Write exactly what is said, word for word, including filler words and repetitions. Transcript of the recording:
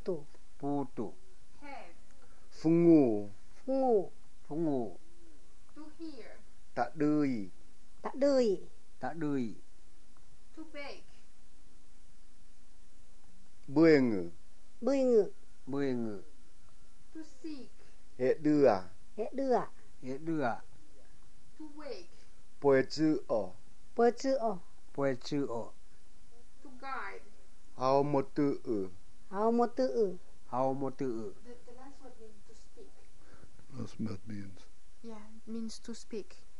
putu, putu, have, fungu, fungu, fungu, to hear, tak dui, tak dui, tak dui, to bake, bueng, buingu, bueng, to seek, he dua, he dua, he dua, to wake, poe chu o, poe chu o, poe chu o, to guide. hao mo tu u, hao mo tu u, hao mo tu u. The, the last word means to speak. That's what that means. Yeah, means to speak.